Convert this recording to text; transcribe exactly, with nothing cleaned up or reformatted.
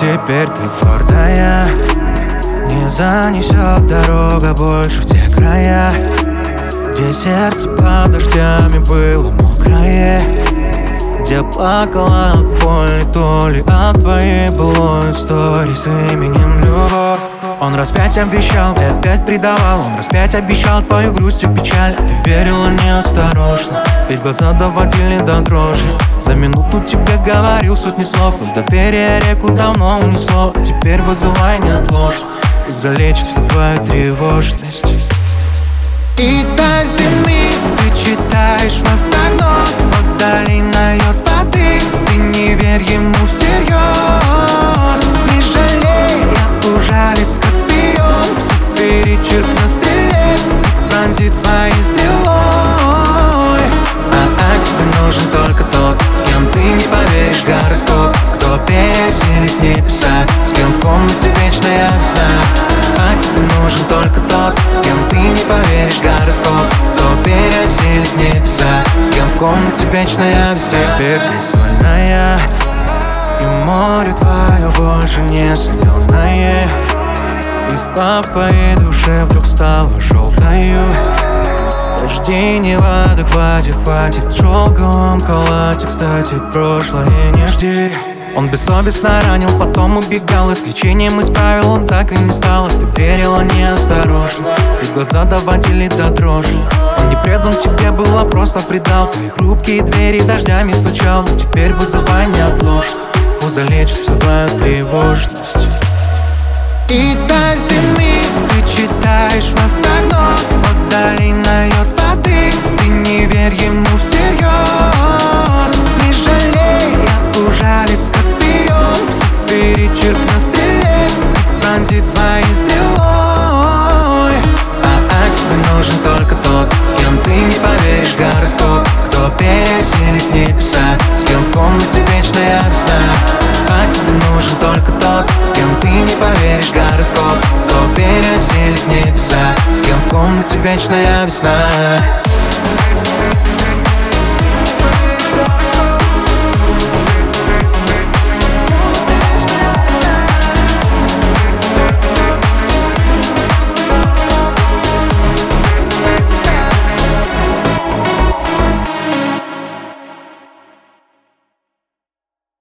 теперь ты гордая. Не занесет дорога больше в те края, где сердце под дождями было мокрое, где плакала от боли, то ли от твоей былой истории с именем любовь. Он раз пять обещал и опять предавал, он раз пять обещал твою грусть и печаль, а ты верила неосторожно, ведь глаза доводили до дрожи. За минуту тебе говорил сотни слов, но доверие реку давно унесло, а теперь вызывай неотложку, залечит всю твою тревожность. И до зимы ты читаешь вновь прогноз, вдали налет воды, ты не верь ему всерьез. Не жалей, ужалит скорпион, все перечеркнет стрелец, пронзит своей стрелой. А, а тебе нужен только тот, с кем ты не поверишь гороскоп, кто пересилит небеса, с кем в комнате вечная весна. А тебе нужен только тот, с кем ты не поверишь гороскоп, кто пересилит небеса, с кем в комнате вечная весна. Теперь ты сольная, и море твое больше не соленое. Листва в твоей душе вдруг стала желтою. Дожди не в адеквате, хватит шелковом халате. Кстати, прошлое не жди. Он бессовестно ранил, потом убегал, исключением из правил он так и не стал. А ты верила неосторожно, и глаза доводили до дрожи. Он не предан тебе, было просто предал, твои хрупкие двери дождями стучал. Но теперь вызывай неотложно, пусть залечит всю твою тревожность. И до зимы ты читаешь вновь прогноз, вдали налет воды, ты не верь ему всерьез. Не жалей, ужалит скорпион, все перечеркнет стрелец, пронзит своей стрелой. А, а тебе нужен только тот, с кем ты не поверишь гороскоп, кто пересилит небеса, с кем в комнате вечная весна. А тебе нужен только тот, с кем ты не поверишь гороскоп, кто пересилит небеса, с кем в комнате вечная весна.